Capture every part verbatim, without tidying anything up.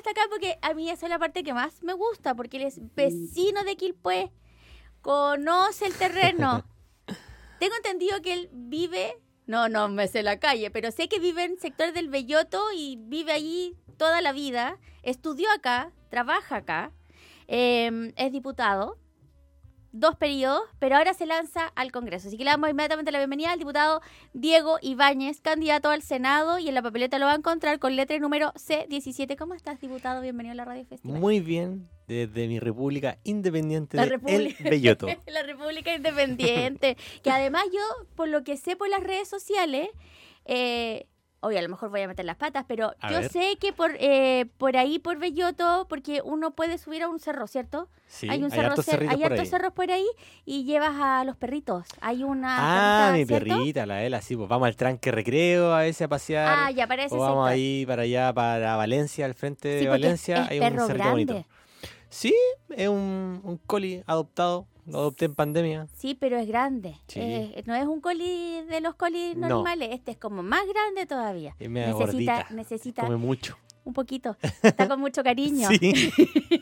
hasta acá porque a mí esa es la parte que más me gusta, porque él es vecino de Quilpué, conoce el terreno. Tengo entendido que él vive, no, no me sé la calle, pero sé que vive en el sector del Belloto y vive allí toda la vida. Estudió acá, trabaja acá, eh, es diputado. Dos periodos, pero ahora se lanza al Congreso. Así que le damos inmediatamente la bienvenida al diputado Diego Ibáñez, candidato al Senado, y en la papeleta lo va a encontrar con letra número C diecisiete. ¿Cómo estás, diputado? Bienvenido a la Radio Festival. Muy bien, desde mi república independiente la de República, El Belloto. La República Independiente. Que además yo, por lo que sé por las redes sociales, eh, oye, a lo mejor voy a meter las patas, pero A yo ver. sé que por eh, por ahí, por Belloto, porque uno puede subir a un cerro, ¿cierto? Sí, hay un hay cerro, hartos cer- cerritos hay por hartos ahí. cerros por ahí y llevas a los perritos. Hay una Ah, mi perrita, ¿cierto? perrita, la Ela, sí, pues vamos al tranque recreo a veces a pasear. Ah, ya, para ese O vamos sector. ahí para allá, para Valencia, al frente Sí, de porque Valencia, es hay perro un cerrito grande. bonito. Sí, es un, un coli adoptado, lo adopté en pandemia. Sí, pero es grande. Sí. Eh, no es un coli de los colis No. normales. Este es como más grande todavía. Es media necesita, gordita, necesita come mucho. un poquito. Está con mucho cariño. Sí.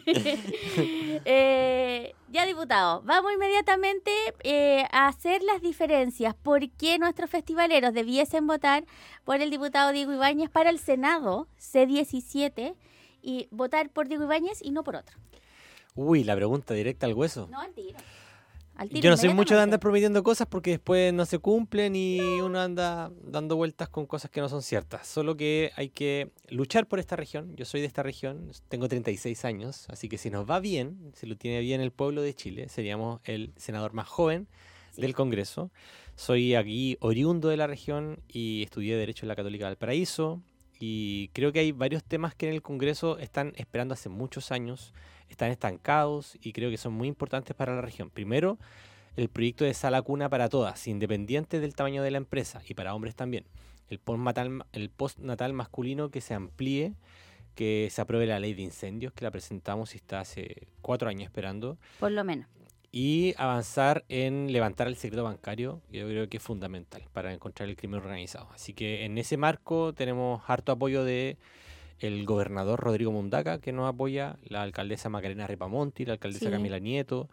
eh, ya, diputado, vamos inmediatamente eh, a hacer las diferencias. ¿Por qué nuestros festivaleros debiesen votar por el diputado Diego Ibáñez para el Senado C diecisiete y votar por Diego Ibáñez y no por otro? Uy, la pregunta directa al hueso. No, al tiro. Al tiro, Yo no soy mucho de inmediatamente. andar prometiendo cosas porque después no se cumplen y uno anda dando vueltas con cosas que no son ciertas. Solo que hay que luchar por esta región. Yo soy de esta región, tengo treinta y seis años, así que si nos va bien, si lo tiene bien el pueblo de Chile, seríamos el senador más joven Sí. del Congreso. Soy aquí oriundo de la región y estudié Derecho en la Católica de Valparaíso. Y creo que hay varios temas que en el Congreso están esperando hace muchos años, están estancados y creo que son muy importantes para la región. Primero, el proyecto de sala cuna para todas, independiente del tamaño de la empresa y para hombres también. El postnatal, el postnatal masculino que se amplíe, que se apruebe la ley de incendios, que la presentamos y está hace cuatro años esperando. Por lo menos. Y avanzar en levantar el secreto bancario, yo creo que es fundamental para encontrar el crimen organizado. Así que en ese marco tenemos harto apoyo de el gobernador Rodrigo Mundaca, que nos apoya, la alcaldesa Macarena Ripamonti, la alcaldesa Sí. Camila Nieto,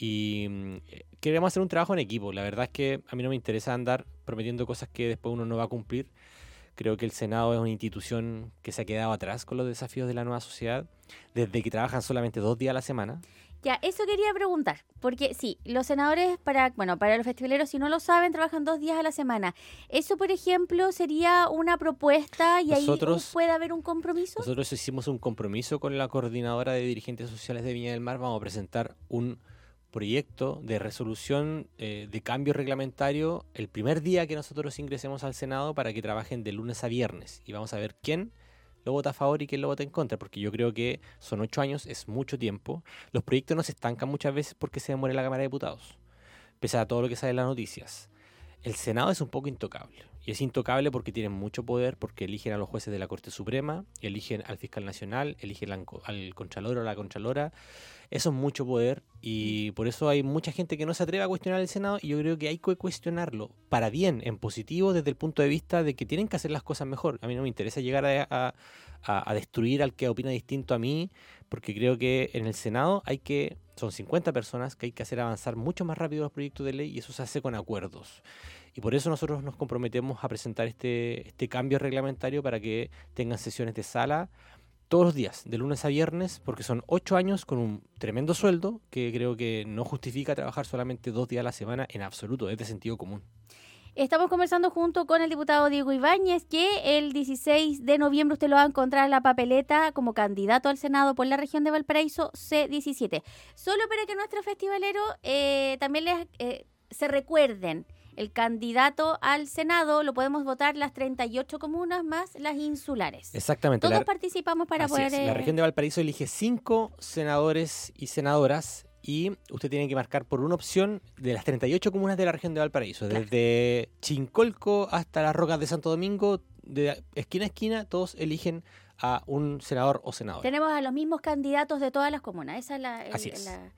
y mm, eh, queremos hacer un trabajo en equipo. La verdad es que a mí no me interesa andar prometiendo cosas que después uno no va a cumplir. Creo que el Senado es una institución que se ha quedado atrás con los desafíos de la nueva sociedad, desde que trabajan solamente dos días a la semana. Ya, eso quería preguntar, porque sí, los senadores para, bueno, para los festivaleros, si no lo saben, trabajan dos días a la semana. ¿Eso, por ejemplo, sería una propuesta y Nosotros- ahí puede haber un compromiso? Nosotros hicimos un compromiso con la coordinadora de dirigentes sociales de Viña del Mar. Vamos a presentar un proyecto de resolución eh, de cambio reglamentario el primer día que nosotros ingresemos al Senado para que trabajen de lunes a viernes. Y vamos a ver quién lo vota a favor y quién lo vota en contra, porque yo creo que son ocho años, es mucho tiempo. Los proyectos no se estancan muchas veces porque se demora en la Cámara de Diputados, pese a todo lo que sale en las noticias. El Senado es un poco intocable. Y es intocable porque tienen mucho poder, porque eligen a los jueces de la Corte Suprema, eligen al fiscal nacional, eligen al, al contralor o la contralora. Eso es mucho poder y por eso hay mucha gente que no se atreve a cuestionar el Senado y yo creo que hay que cuestionarlo para bien, en positivo, desde el punto de vista de que tienen que hacer las cosas mejor. A mí no me interesa llegar a, a, a, a destruir al que opina distinto a mí, porque creo que en el Senado hay que, son cincuenta personas que hay que hacer avanzar mucho más rápido los proyectos de ley y eso se hace con acuerdos. Y por eso nosotros nos comprometemos a presentar este, este cambio reglamentario para que tengan sesiones de sala todos los días, de lunes a viernes, porque son ocho años con un tremendo sueldo que creo que no justifica trabajar solamente dos días a la semana en absoluto, es de sentido común. Estamos conversando junto con el diputado Diego Ibáñez, que el dieciséis de noviembre usted lo va a encontrar en la papeleta como candidato al Senado por la región de Valparaíso C diecisiete. Solo para que nuestros festivaleros eh, también les, eh, se recuerden, el candidato al Senado lo podemos votar las treinta y ocho comunas más las insulares. Exactamente. Todos la, participamos para así poder... es, la eh, región de Valparaíso elige cinco senadores y senadoras y usted tiene que marcar por una opción de las treinta y ocho comunas de la región de Valparaíso, Claro. desde Chincolco hasta las Rocas de Santo Domingo, de esquina a esquina, todos eligen a un senador o senadora. Tenemos a los mismos candidatos de todas las comunas. Esa es la... el- Así es. la-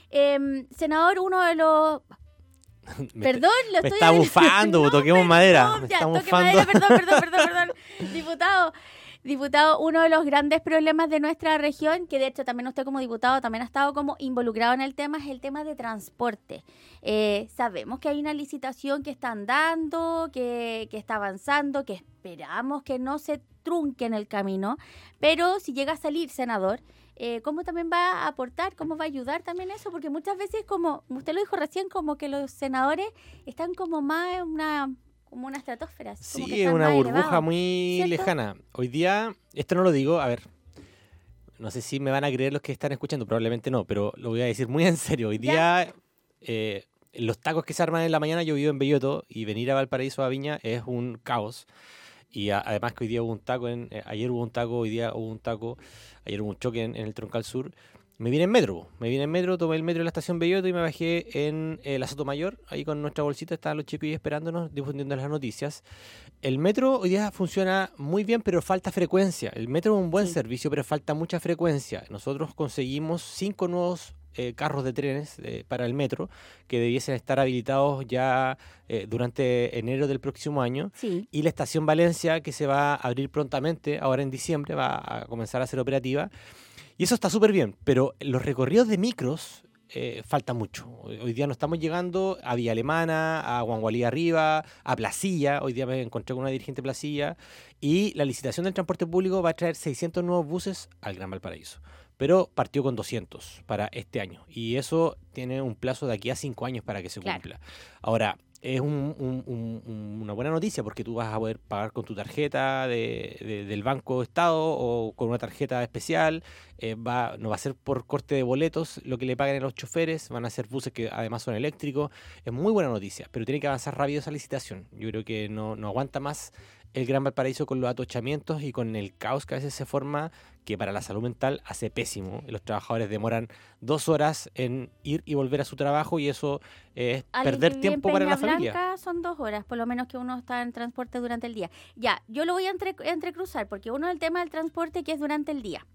Eh, senador, uno de los... Me Perdón, lo me estoy... está bufando, toquemos madera, me ya, está toque bufando. madera, perdón, perdón, perdón, perdón. Diputado, Diputado, uno de los grandes problemas de nuestra región, que de hecho también usted como diputado también ha estado como involucrado en el tema, es el tema de transporte. Eh, sabemos que hay una licitación que están dando, que, que está avanzando, que esperamos que no se trunque en el camino, pero si llega a salir, senador, eh, ¿cómo también va a aportar? ¿Cómo va a ayudar también eso? Porque muchas veces, como usted lo dijo recién, como que los senadores están como más en una... como una estratosfera. Sí, es una burbuja elevado, muy ¿cierto? lejana. Hoy día, esto no lo digo, a ver, no sé si me van a creer los que están escuchando, probablemente no, pero lo voy a decir muy en serio. Hoy día, eh, los tacos que se arman en la mañana, yo vivo en Belloto, y venir a Valparaíso, a Viña, es un caos. Y a, además que hoy día hubo un taco, en, eh, ayer hubo un taco, hoy día hubo un taco, ayer hubo un choque en, en el Troncal Sur. Me vine en metro, me vine en metro, tomé el metro en la estación Belloto y me bajé en eh, la Sotomayor, ahí con nuestra bolsita estaban los chipis esperándonos, difundiendo las noticias. El metro hoy día funciona muy bien, pero falta frecuencia. El metro es un buen sí. servicio, pero falta mucha frecuencia. Nosotros conseguimos cinco nuevos eh, carros de trenes eh, para el metro, que debiesen estar habilitados ya eh, durante enero del próximo año. Sí. Y la estación Valencia, que se va a abrir prontamente, ahora en diciembre, va a comenzar a ser operativa. Y eso está súper bien, pero los recorridos de micros eh, falta mucho. Hoy día no estamos llegando a Villa Alemana, a Guangualí arriba, a Placilla. Hoy día me encontré con una dirigente de Placilla. Y la licitación del transporte público va a traer seiscientos nuevos buses al Gran Valparaíso. Pero partió con doscientos para este año. Y eso tiene un plazo de aquí a cinco años para que se claro. cumpla. Ahora, es un, un, un, una buena noticia porque tú vas a poder pagar con tu tarjeta de, de, del Banco Estado o con una tarjeta especial. Eh, va, no va a ser por corte de boletos lo que le paguen a los choferes, van a ser buses que además son eléctricos. Es muy buena noticia, pero tiene que avanzar rápido esa licitación. Yo creo que no, no aguanta más el Gran Valparaíso con los atochamientos y con el caos que a veces se forma, que para la salud mental hace pésimo. Los trabajadores demoran dos horas en ir y volver a su trabajo y eso es perder tiempo para la familia. Blanca son dos horas, por lo menos que uno está en transporte durante el día. Ya, yo lo voy a entre, entrecruzar, porque uno es el tema del transporte que es durante el día.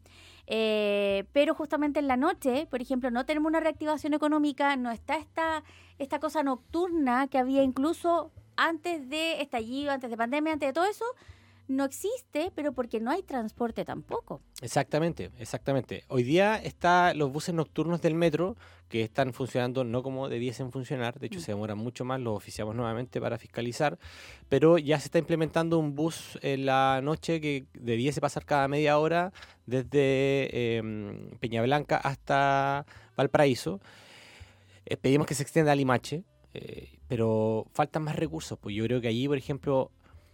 Eh, pero justamente en la noche, por ejemplo, no tenemos una reactivación económica, no está esta, esta cosa nocturna que había incluso antes de estallido, antes de pandemia, antes de todo eso, no existe, pero porque no hay transporte tampoco. Exactamente, exactamente. Hoy día están los buses nocturnos del metro que están funcionando no como debiesen funcionar, de hecho mm. se demoran mucho más, los oficiamos nuevamente para fiscalizar, pero ya se está implementando un bus en la noche que debiese pasar cada media hora desde eh, Peñablanca hasta Valparaíso. Eh, pedimos que se extienda a Limache, eh, pero faltan más recursos, pues yo creo que allí, por ejemplo,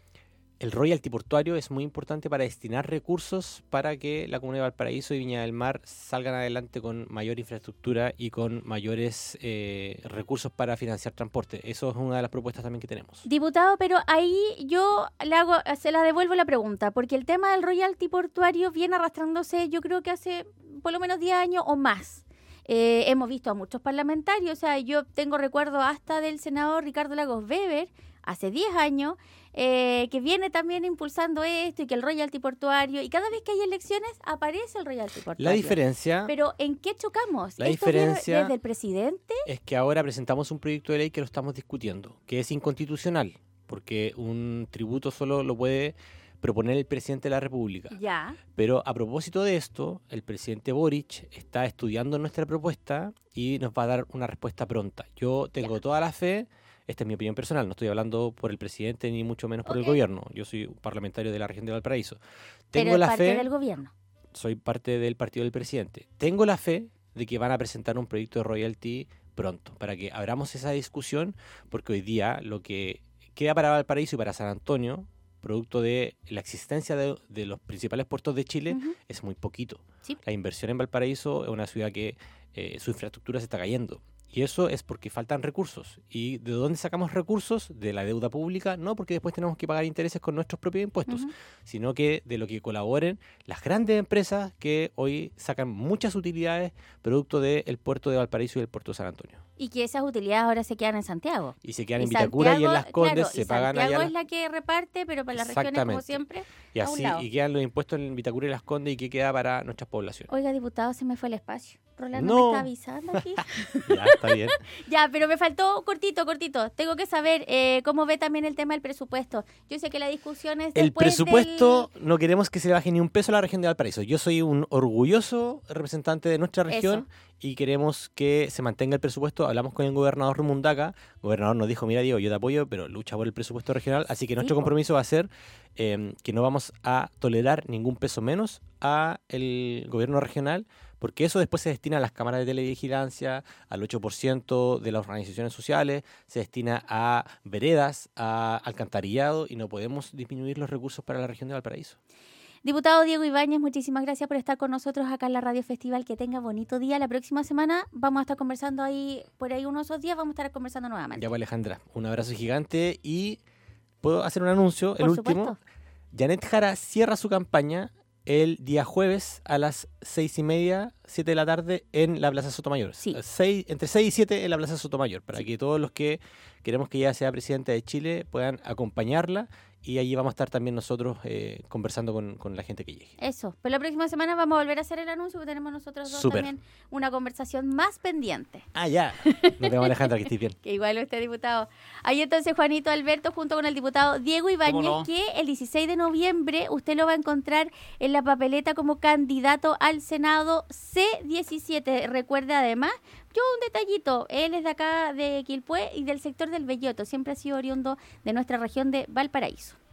el royalty portuario es muy importante para destinar recursos para que la Comuna de Valparaíso y Viña del Mar salgan adelante con mayor infraestructura y con mayores eh, recursos para financiar transporte. Eso es una de las propuestas también que tenemos. Diputado, pero ahí yo le hago, se la devuelvo la pregunta, porque el tema del royalty portuario viene arrastrándose yo creo que hace por lo menos diez años o más. Eh, hemos visto a muchos parlamentarios, o sea, yo tengo recuerdo hasta del senador Ricardo Lagos Weber, hace diez años, eh, que viene también impulsando esto y que el royalty portuario, y cada vez que hay elecciones aparece el royalty portuario. La diferencia... Pero ¿en qué chocamos? La ¿Esto diferencia viene desde el presidente? Es que ahora presentamos un proyecto de ley que lo estamos discutiendo, que es inconstitucional, porque un tributo solo lo puede proponer el presidente de la República. Ya. Pero a propósito de esto, el presidente Boric está estudiando nuestra propuesta y nos va a dar una respuesta pronta. Yo tengo ya. toda la fe, esta es mi opinión personal, no estoy hablando por el presidente ni mucho menos por okay. el gobierno. Yo soy un parlamentario de la región de Valparaíso. Tengo Pero la parte fe, del gobierno. Soy parte del partido del presidente. Tengo la fe de que van a presentar un proyecto de royalty pronto, para que abramos esa discusión, porque hoy día lo que queda para Valparaíso y para San Antonio, producto de la existencia de, de los principales puertos de Chile, uh-huh. es muy poquito. Sí. La inversión en Valparaíso es una ciudad que eh, su infraestructura se está cayendo. Y eso es porque faltan recursos. ¿Y de dónde sacamos recursos? De la deuda pública, no porque después tenemos que pagar intereses con nuestros propios impuestos, uh-huh. sino que de lo que colaboren las grandes empresas que hoy sacan muchas utilidades producto del puerto de Valparaíso y del puerto de San Antonio. Y que esas utilidades ahora se quedan en Santiago. Y se quedan y en Vitacura y en Las Condes, claro, se y pagan Santiago allá. es la que reparte, pero para las regiones, como siempre, y así, a un lado. Y quedan los impuestos en Vitacura y Las Condes y que queda para nuestras poblaciones. Oiga, diputado, se me fue el espacio. Rolando no. me está avisando aquí. Ya. está bien. Ya, pero me faltó cortito, cortito. Tengo que saber eh, cómo ve también el tema del presupuesto. Yo sé que la discusión es El después presupuesto, del... no queremos que se le baje ni un peso a la región de Valparaíso. Yo soy un orgulloso representante de nuestra región Eso. y queremos que se mantenga el presupuesto. Hablamos con el gobernador Rumundaca. El gobernador nos dijo, mira, Diego, yo te apoyo, pero lucha por el presupuesto regional. Así que nuestro Sí, po. compromiso va a ser eh, que no vamos a tolerar ningún peso menos a el gobierno regional, porque eso después se destina a las cámaras de televigilancia, al ocho por ciento de las organizaciones sociales, se destina a veredas, a alcantarillado, y no podemos disminuir los recursos para la región de Valparaíso. Diputado Diego Ibáñez, muchísimas gracias por estar con nosotros acá en la Radio Festival. Que tenga bonito día. La próxima semana vamos a estar conversando ahí, por ahí unos dos días vamos a estar conversando nuevamente. Ya pues, Alejandra, un abrazo gigante y puedo hacer un anuncio, el Por último. supuesto. Janet Jara cierra su campaña el día jueves a las seis y media, siete de la tarde en la Plaza Sotomayor. Sí. Seis, entre seis y siete en la Plaza Sotomayor, para que todos los que queremos que ella sea presidenta de Chile puedan acompañarla, y allí vamos a estar también nosotros eh, conversando con, con la gente que llegue. Eso. Pero la próxima semana vamos a volver a hacer el anuncio, porque tenemos nosotros dos Súper. también una conversación más pendiente. Ah, ya. Nos vemos, Alejandra, que estés bien. Que igual usted, diputado. Ahí entonces Juanito Alberto junto con el diputado Diego Ibáñez, ¿Cómo no? que el dieciséis de noviembre usted lo va a encontrar en la papeleta como candidato al Senado C diecisiete. Recuerde además, yo un detallito, él es de acá de Quilpué y del sector del Belloto, siempre ha sido oriundo de nuestra región de Valparaíso.